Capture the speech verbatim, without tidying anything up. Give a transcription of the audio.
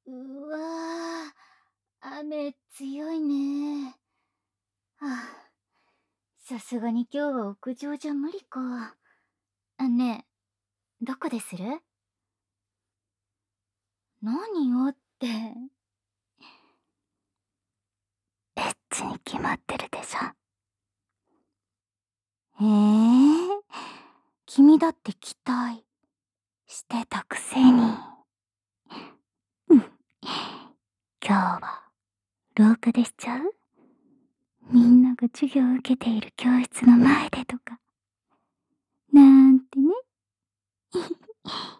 うわぁ、雨強いね。はあ、さすがに今日は屋上じゃ無理か。あ、ねえ、どこでする？何よって。エッチに決まってるでしょ。ええ、君だって期待してたくせに。うん。今日は廊下でしちゃう？みんなが授業を受けている教室の前でとか。なんてね。